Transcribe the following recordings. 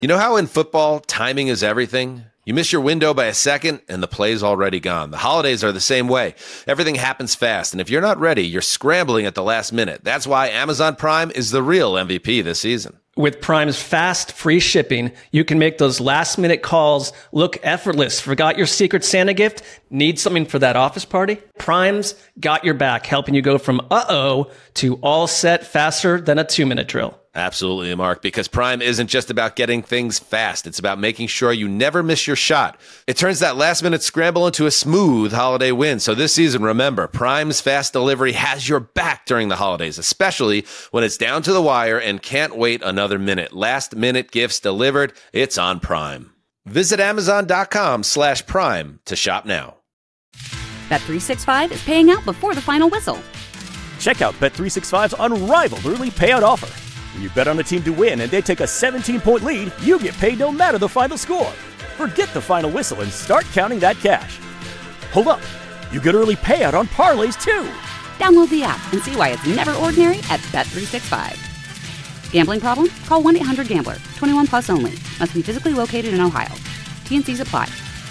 You know how in football, timing is everything? You miss your window by a second, and the play's already gone. The holidays are the same way. Everything happens fast, and if you're not ready, you're scrambling at the last minute. That's why Amazon Prime is the real MVP this season. With Prime's fast, free shipping, you can make those last-minute calls look effortless. Forgot your Secret Santa gift? Need something for that office party? Prime's got your back, helping you go from uh-oh to all set faster than a 2-minute drill. Absolutely, Mark, because Prime isn't just about getting things fast. It's about making sure you never miss your shot. It turns that last-minute scramble into a smooth holiday win. So this season, remember, Prime's fast delivery has your back during the holidays, especially when it's down to the wire and can't wait another minute. Last-minute gifts delivered. It's on Prime. Visit Amazon.com/Prime to shop now. Bet365 is paying out before the final whistle. Check out Bet365's unrivaled early payout offer. When you bet on a team to win and they take a 17-point lead, you get paid no matter the final score. Forget the final whistle and start counting that cash. Hold up. You get early payout on parlays, too. Download the app and see why it's never ordinary at Bet365. Gambling problem? Call 1-800-GAMBLER. 21 plus only. Must be physically located in Ohio. T&Cs apply.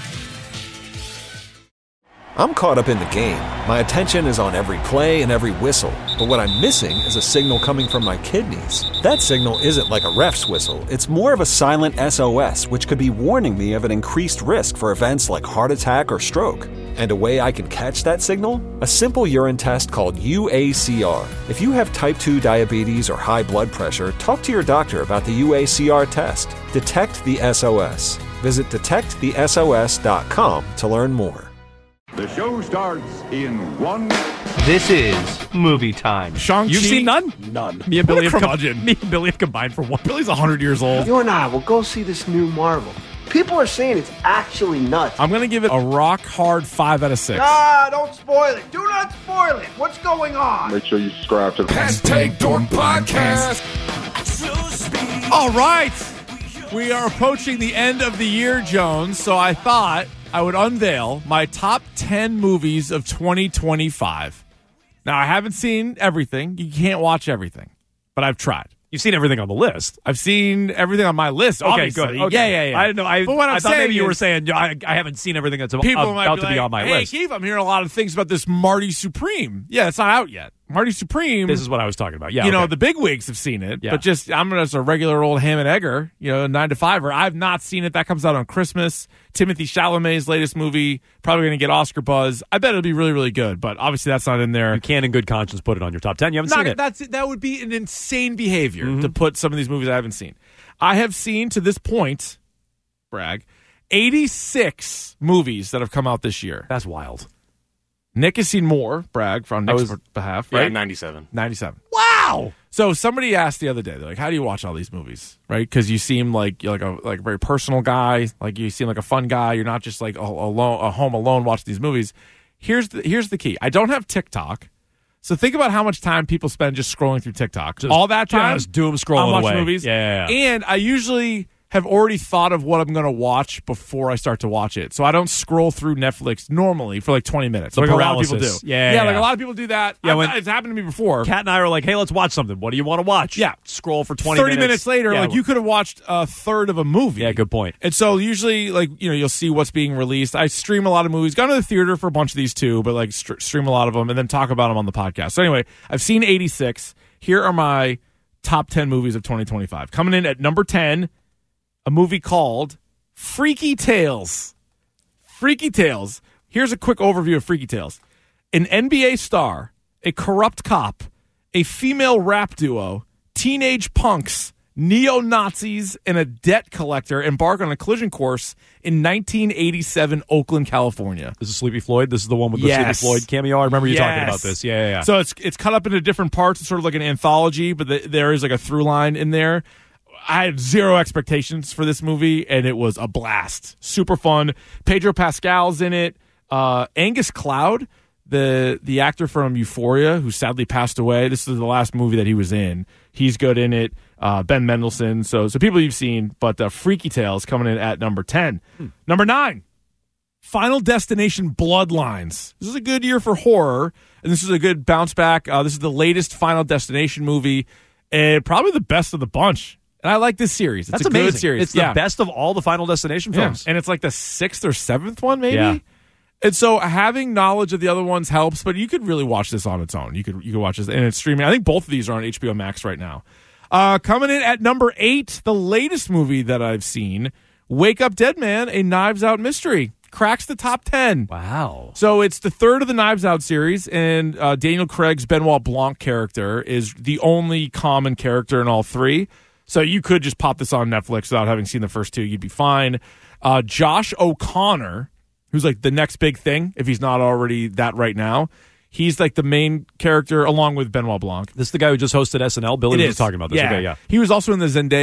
I'm caught up in the game. My attention is on every play and every whistle. But what I'm missing is a signal coming from my kidneys. That signal isn't like a ref's whistle. It's more of a silent SOS, which could be warning me of an increased risk for events like heart attack or stroke. And a way I can catch that signal? A simple urine test called UACR. If you have type 2 diabetes or high blood pressure, talk to your doctor about the UACR test. Detect the SOS. Visit detectthesos.com to learn more. The show starts in 1. This is movie time. Shang-Chi. You've seen none? None. Me and Billy have combined for one. Billy's 100 years old. You and I will go see this new Marvel. People are saying it's actually nuts. I'm going to give it a rock hard 5 out of 6. Ah, don't spoil it. Do not spoil it. What's going on? Make sure you subscribe to the #Dork Podcast. All right. We are approaching the end of the year, Jones, so I thought I would unveil my top 10 movies of 2025. Now, I haven't seen everything. You can't watch everything, but I've tried. You've seen everything on the list. I've seen everything on my list. Okay, obviously. good. Okay. Yeah. I didn't know. I thought maybe you were is, saying I haven't seen everything that's people about might to be on my list. Hey, Keith, I'm hearing a lot of things about this Marty Supreme. Yeah, it's not out yet. Marty Supreme. This is what I was talking about. Yeah, you know, the big wigs have seen it, but I'm just a regular old ham and egger, 9-to-5er. I've not seen it. That comes out on Christmas. Timothy Chalamet's latest movie, probably going to get Oscar buzz. I bet it'll be really, really good, but obviously that's not in there. You can't in good conscience put it on your top 10. You haven't seen it. That would be an insane behavior to put some of these movies I haven't seen. I have seen, to this point, brag, 86 movies that have come out this year. That's wild. Nick has seen more, brag, from Nick's behalf, right? Yeah, 97. 97. Wow! So somebody asked the other day, they're like, how do you watch all these movies, right? Because you seem like you're like a very personal guy, like you seem like a fun guy. You're not just like a home alone watching these movies. Here's the key. I don't have TikTok, so think about how much time people spend just scrolling through TikTok. All that time, just doom scrolling on watching away. Movies. Yeah. And I usually have already thought of what I'm going to watch before I start to watch it. So I don't scroll through Netflix normally for like 20 minutes. Like a lot of people do. Yeah, like a lot of people do that. Yeah, it's happened to me before. Kat and I are like, hey, let's watch something. What do you want to watch? Yeah. Scroll for 20 30 minutes later, yeah, like you could have watched a third of a movie. Yeah, good point. And so usually, like, you'll see what's being released. I stream a lot of movies. Gone to the theater for a bunch of these too, but like stream a lot of them and then talk about them on the podcast. So anyway, I've seen 86. Here are my top 10 movies of 2025. Coming in at number 10, a movie called Freaky Tales. Freaky Tales. Here's a quick overview of Freaky Tales. An NBA star, a corrupt cop, a female rap duo, teenage punks, neo-Nazis, and a debt collector embark on a collision course in 1987 Oakland, California. This is Sleepy Floyd? This is the one with the Sleepy Floyd cameo? I remember you talking about this. Yeah. So it's cut up into different parts. It's sort of like an anthology, but there is like a through line in there. I had zero expectations for this movie, and it was a blast. Super fun. Pedro Pascal's in it. Angus Cloud, the actor from Euphoria, who sadly passed away. This is the last movie that he was in. He's good in it. Ben Mendelsohn. So people you've seen, but Freaky Tales coming in at number 10. Number 9, Final Destination Bloodlines. This is a good year for horror, and this is a good bounce back. This is the latest Final Destination movie, and probably the best of the bunch. And I like this series. It's That's a amazing. good series. It's the best of all the Final Destination films. And it's like the 6th or 7th one, maybe. Yeah. And so having knowledge of the other ones helps, but you could really watch this on its own. You could watch this, and it's streaming. I think both of these are on HBO Max right now. Coming in at number 8, the latest movie that I've seen, Wake Up Dead Man, a Knives Out mystery. Cracks the top 10. Wow. So it's the third of the Knives Out series, and Daniel Craig's Benoit Blanc character is the only common character in all three. So you could just pop this on Netflix without having seen the first two. You'd be fine. Josh O'Connor, who's like the next big thing, if he's not already that right now. He's like the main character along with Benoit Blanc. This is the guy who just hosted SNL. Billy was talking about this. Yeah. Okay, yeah. He was also in the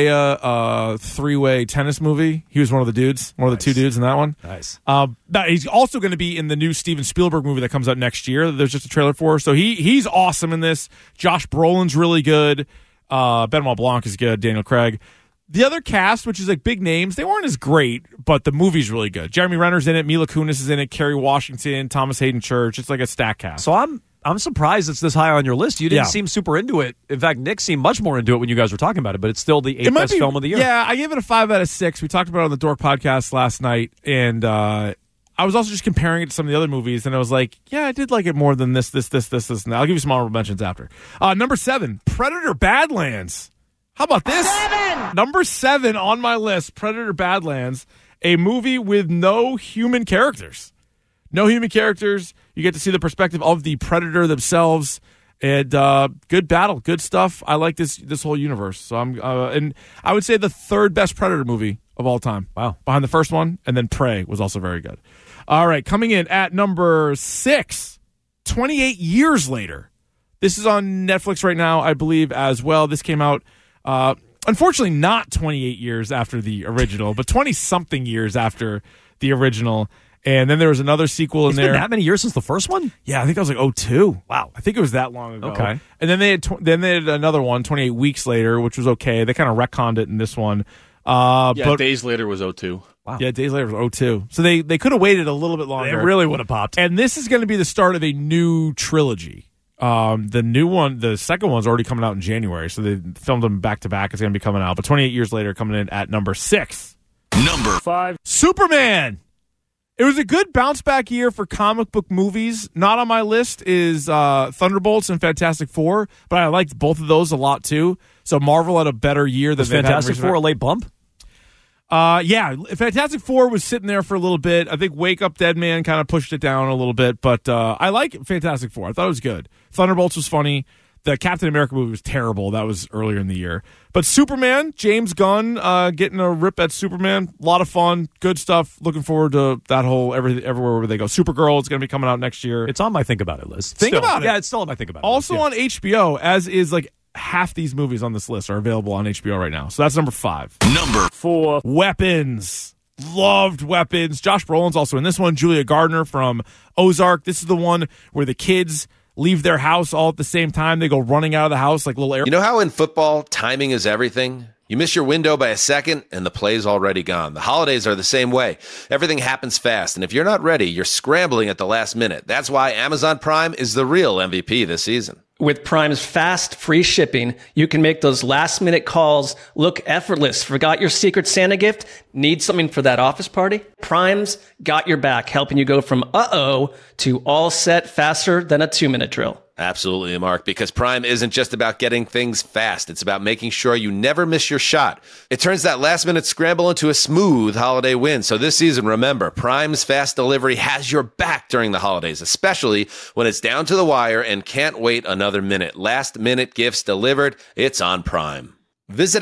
Zendaya three-way tennis movie. He was one of the dudes, one of the two dudes in that one. Nice. He's also going to be in the new Steven Spielberg movie that comes out next year. There's just a trailer for. So he's awesome in this. Josh Brolin's really good. Benoit Blanc is good. Daniel Craig. The other cast, which is like big names, they weren't as great, but the movie's really good. Jeremy Renner's in it, Mila Kunis is in it, Kerry Washington, Thomas Hayden Church. It's like a stack cast. So I'm surprised it's this high on your list. You didn't seem super into it. In fact, Nick seemed much more into it when you guys were talking about it, but it's still the 8th best film of the year. Yeah, I gave it a 5 out of 6. We talked about it on the Dork podcast last night, and I was also just comparing it to some of the other movies, and I was like, yeah, I did like it more than this, and that. I'll give you some honorable mentions after. Number 7, Predator Badlands. How about this? 7! Number 7 on my list, Predator Badlands, a movie with no human characters. No human characters. You get to see the perspective of the Predator themselves. And good battle, good stuff. I like this whole universe. So and I would say the third best Predator movie of all time. Wow. Behind the first one, and then Prey was also very good. All right, coming in at number 6, 28 years later. This is on Netflix right now, I believe, as well. This came out, unfortunately, not 28 years after the original, but 20-something years after the original. And then there was another sequel in there. It's been that many years since the first one? Yeah, I think that was like 2002. Wow. I think it was that long ago. Okay. And then they had another one 28 weeks later, which was okay. They kind of retconned it in this one. But Days Later was 2002. Wow. Yeah, Days Later was 2002. So they could have waited a little bit longer. They really would have popped. And this is going to be the start of a new trilogy. The new one, the second one's already coming out in January, so they filmed them back to back. It's going to be coming out. But 28 years later, coming in at number 6. Number 5. Superman. It was a good bounce back year for comic book movies. Not on my list is Thunderbolts and Fantastic Four, but I liked both of those a lot too. So Marvel had a better year than Fantastic Four a late bump? Yeah, Fantastic Four was sitting there for a little bit. I think Wake Up Dead Man kind of pushed it down a little bit, but I like Fantastic Four. I thought it was good. Thunderbolts was funny. The Captain America movie was terrible. That was earlier in the year. But Superman, James Gunn getting a rip at Superman. A lot of fun. Good stuff. Looking forward to that whole everywhere where they go. Supergirl is going to be coming out next year. It's on my Think About It list. Think about it. Yeah, it's still on my Think About It also list. Also on HBO, as is like half these movies on this list are available on HBO right now. So that's number 5. Number 4. Weapons. Loved Weapons. Josh Brolin's also in this one. Julia Gardner from Ozark. This is the one where the kids leave their house all at the same time. They go running out of the house like little air. You know how in football, timing is everything? You miss your window by a second, and the play's already gone. The holidays are the same way. Everything happens fast, and if you're not ready, you're scrambling at the last minute. That's why Amazon Prime is the real MVP this season. With Prime's fast, free shipping, you can make those last-minute calls look effortless. Forgot your Secret Santa gift? Need something for that office party? Prime's got your back, helping you go from uh-oh to all set faster than a 2-minute drill. Absolutely, Mark, because Prime isn't just about getting things fast. It's about making sure you never miss your shot. It turns that last-minute scramble into a smooth holiday win. So this season, remember, Prime's fast delivery has your back during the holidays, especially when it's down to the wire and can't wait another minute. Last-minute gifts delivered. It's on Prime. Visit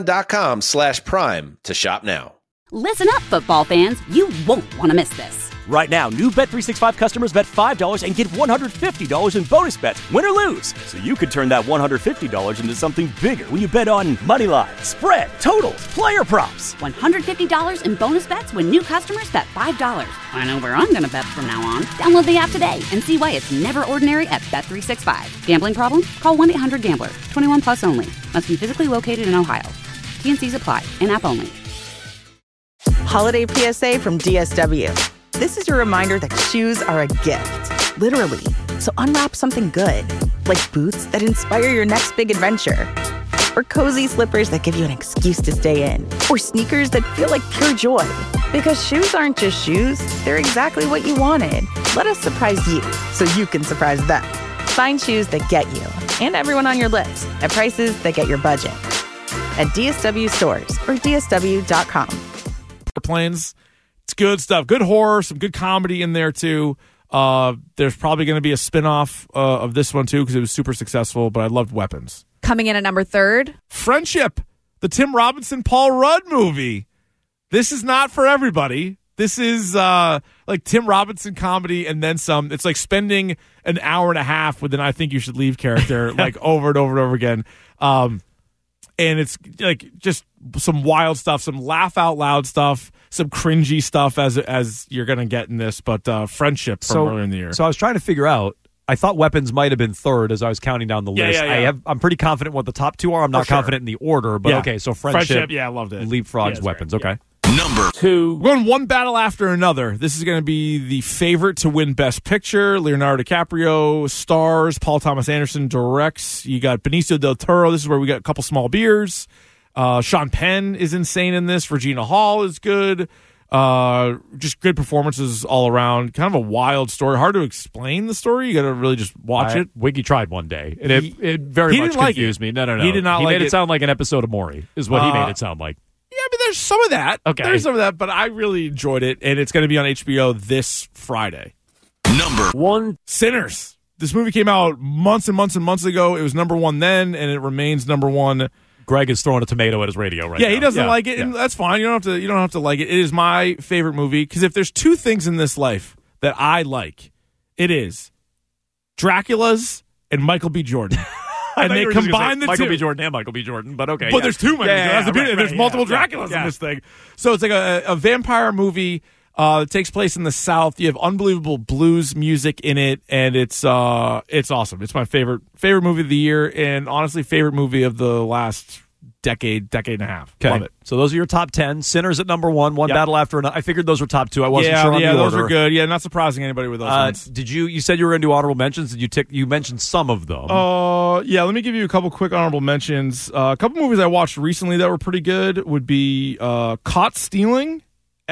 Amazon.com/Prime to shop now. Listen up, football fans. You won't want to miss this. Right now, new Bet365 customers bet $5 and get $150 in bonus bets, win or lose. So you could turn that $150 into something bigger when you bet on money line, spread, totals, player props. $150 in bonus bets when new customers bet $5. I know where I'm going to bet from now on. Download the app today and see why it's never ordinary at Bet365. Gambling problem? Call 1-800-GAMBLER. 21 plus only. Must be physically located in Ohio. T&Cs apply. In-app only. Holiday PSA from DSW. This is your reminder that shoes are a gift, literally. So unwrap something good, like boots that inspire your next big adventure. or cozy slippers that give you an excuse to stay in, or sneakers that feel like pure joy. Because shoes aren't just shoes, they're exactly what you wanted. Let us surprise you so you can surprise them. Find shoes that get you and everyone on your list at prices that get your budget. At DSW stores or DSW.com. Airplanes, it's good stuff. Good horror, some good comedy in there too. There's probably going to be a spinoff of this one too because it was super successful, but I loved Weapons. Coming in at number 3. Friendship, the Tim Robinson, Paul Rudd movie. This is not for everybody. This is like Tim Robinson comedy and then some. It's like spending an hour and a half with an I Think You Should Leave character like over and over and over again. And it's like just some wild stuff, some laugh out loud stuff, some cringy stuff as you're going to get in this. But Friendship from earlier in the year. So I was trying to figure out. I thought Weapons might have been 3rd as I was counting down the list. Yeah. I'm pretty confident what the top 2 are. I'm not confident in the order, but okay. So Friendship, yeah, I loved it. Leapfrogs Weapons. Great. Okay. Number 2. We're going one battle after another. This is going to be the favorite to win Best Picture. Leonardo DiCaprio stars. Paul Thomas Anderson directs. You got Benicio del Toro. This is where we got a couple small beers. Sean Penn is insane in this. Regina Hall is good. Just good performances all around. Kind of a wild story. Hard to explain the story. You got to really just watch it. Wiggy tried one day, and it very much confused me. No. He did not like it. He made it sound like an episode of Maury, is what he made it sound like. Yeah, I mean, there's some of that. Okay. There's some of that, but I really enjoyed it, and it's going to be on HBO this Friday. Number 1. Sinners. This movie came out months and months and months ago. It was number 1 then, and it remains number 1. Greg is throwing a tomato at his radio right now. Yeah, he doesn't like it, and that's fine. You don't have to like it. It is my favorite movie because if there's 2 things in this life that I like, it is Dracula's and Michael B. Jordan. And they combine the Michael two. B. Jordan and Michael B. Jordan, but okay. But there's 2 Michael B. Jordan. Right, there's multiple Draculas in this thing. So it's like a vampire movie that takes place in the South. You have unbelievable blues music in it, and it's awesome. It's my favorite movie of the year, and honestly, favorite movie of the last decade and a half. Okay. Love it. So those are your top 10. Sinners at number 1. One battle after another. I figured those were top 2. I wasn't sure on the order. Yeah, those are good. Yeah, not surprising anybody with those ones. Did you said you were going to do honorable mentions? Did you mentioned some of them? Yeah, let me give you a couple quick honorable mentions. A couple movies I watched recently that were pretty good would be Caught Stealing,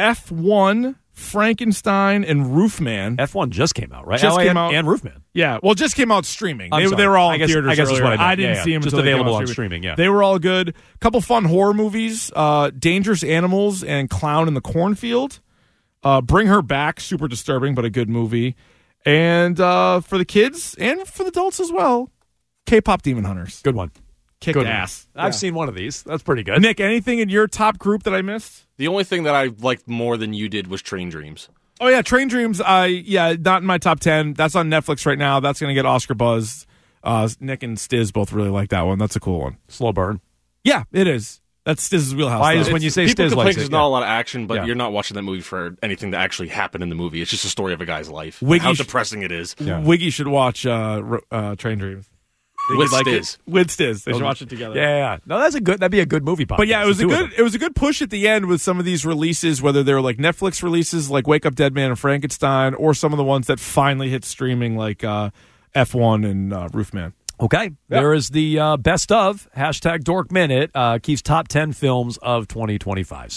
F1, Frankenstein, and Roofman. F1 just came out, right? Just came out. And Roofman. Yeah, well, just came out streaming. They were all in theaters. I guess earlier. that's what I didn't see them just until available on streaming. Yeah, they were all good. Couple fun horror movies: Dangerous Animals and Clown in the Cornfield. Bring Her Back, super disturbing, but a good movie. And for the kids and for the adults as well, K-pop Demon Hunters. Good one. Kicked good ass. I've seen one of these. That's pretty good. Nick, anything in your top group that I missed? The only thing that I liked more than you did was Train Dreams. Oh, yeah, Train Dreams, not in my top 10. That's on Netflix right now. That's going to get Oscar buzz. Nick and Stiz both really like that one. That's a cool one. Slow burn. Yeah, it is. That's Stiz's wheelhouse. Why is when you say people Stiz complain likes there's it? not a lot of action, but you're not watching that movie for anything that actually happened in the movie. It's just a story of a guy's life. How depressing it is. Yeah. Wiggy should watch Train Dreams. With Stiz. With Stiz. They should watch it together. Yeah. No, that'd be a good movie podcast. But yeah, it was a good push at the end with some of these releases, whether they're like Netflix releases like Wake Up Dead Man and Frankenstein, or some of the ones that finally hit streaming like F1 and Roofman. Okay. There is the best of #Dork Minute, Keith's top 10 films of 2025.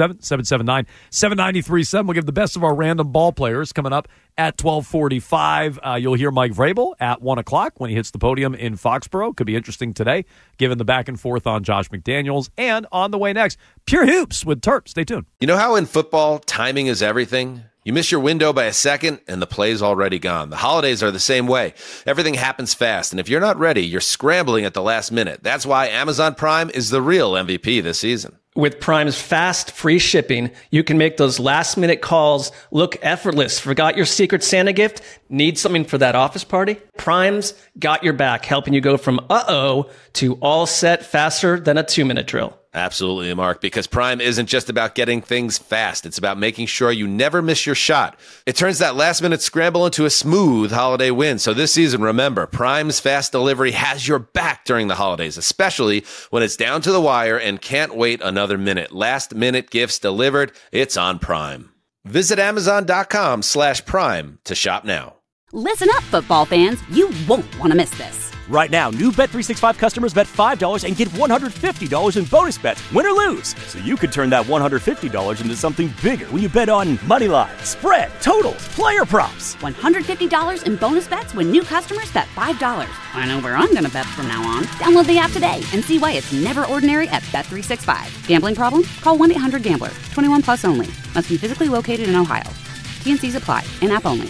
617-779-7937. We'll give the best of our random ball players coming up at 12:45. You'll hear Mike Vrabel at 1 o'clock when he hits the podium in Foxborough. Could be interesting today, given the back and forth on Josh McDaniels. And on the way next, Pure Hoops with Terp. Stay tuned. You know how in football, timing is everything? You miss your window by a second, and the play's already gone. The holidays are the same way. Everything happens fast, and if you're not ready, you're scrambling at the last minute. That's why Amazon Prime is the real MVP this season. With Prime's fast, free shipping, you can make those last-minute calls look effortless. Forgot your Secret Santa gift? Need something for that office party? Prime's got your back, helping you go from uh-oh to all set faster than a 2-minute drill. Absolutely, Mark, because Prime isn't just about getting things fast. It's about making sure you never miss your shot. It turns that last-minute scramble into a smooth holiday win. So this season, remember, Prime's fast delivery has your back during the holidays, especially when it's down to the wire and can't wait another minute. Last-minute gifts delivered. It's on Prime. Visit Amazon.com/Prime to shop now. Listen up, football fans. You won't want to miss this. Right now, new Bet365 customers bet $5 and get $150 in bonus bets, win or lose. So you could turn that $150 into something bigger when you bet on money line, spread, totals, player props. $150 in bonus bets when new customers bet $5. I know where I'm going to bet from now on. Download the app today and see why it's never ordinary at Bet365. Gambling problem? Call 1-800-GAMBLER. 21 plus only. Must be physically located in Ohio. T&Cs apply. In-app only.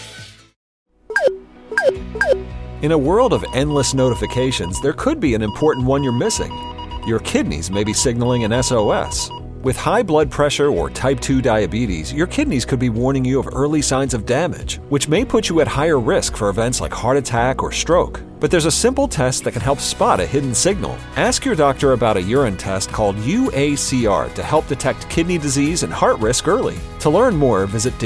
In a world of endless notifications, there could be an important one you're missing. Your kidneys may be signaling an SOS. With high blood pressure or type 2 diabetes, your kidneys could be warning you of early signs of damage, which may put you at higher risk for events like heart attack or stroke. But there's a simple test that can help spot a hidden signal. Ask your doctor about a urine test called UACR to help detect kidney disease and heart risk early. To learn more, visit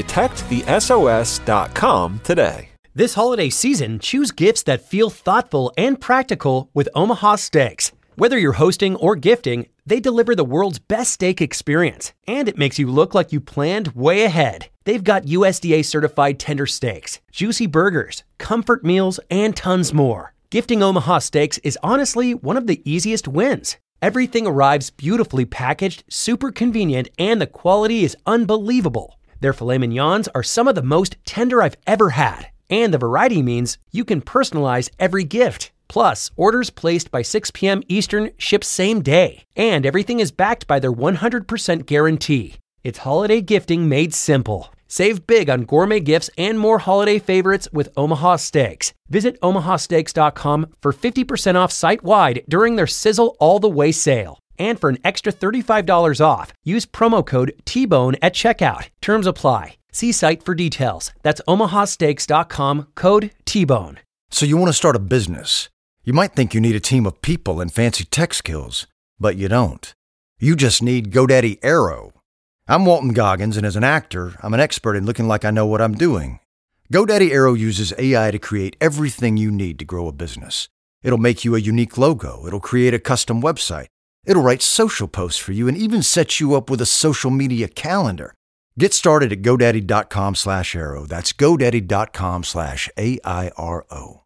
detectthesos.com today. This holiday season, choose gifts that feel thoughtful and practical with Omaha Steaks. Whether you're hosting or gifting, they deliver the world's best steak experience, and it makes you look like you planned way ahead. They've got USDA certified tender steaks, juicy burgers, comfort meals, and tons more. Gifting Omaha Steaks is honestly one of the easiest wins. Everything arrives beautifully packaged, super convenient, and the quality is unbelievable. Their filet mignons are some of the most tender I've ever had. And the variety means you can personalize every gift. Plus, orders placed by 6 p.m. Eastern ship same day. And everything is backed by their 100% guarantee. It's holiday gifting made simple. Save big on gourmet gifts and more holiday favorites with Omaha Steaks. Visit omahasteaks.com for 50% off site-wide during their Sizzle All the Way sale. And for an extra $35 off, use promo code TBONE at checkout. Terms apply. See site for details. That's omahasteaks.com, code TBONE. So you want to start a business. You might think you need a team of people and fancy tech skills, but you don't. You just need GoDaddy Aero. I'm Walton Goggins, and as an actor, I'm an expert in looking like I know what I'm doing. GoDaddy Aero uses AI to create everything you need to grow a business. It'll make you a unique logo. It'll create a custom website. It'll write social posts for you and even set you up with a social media calendar. Get started at GoDaddy.com/Aero. That's GoDaddy.com/AIRO.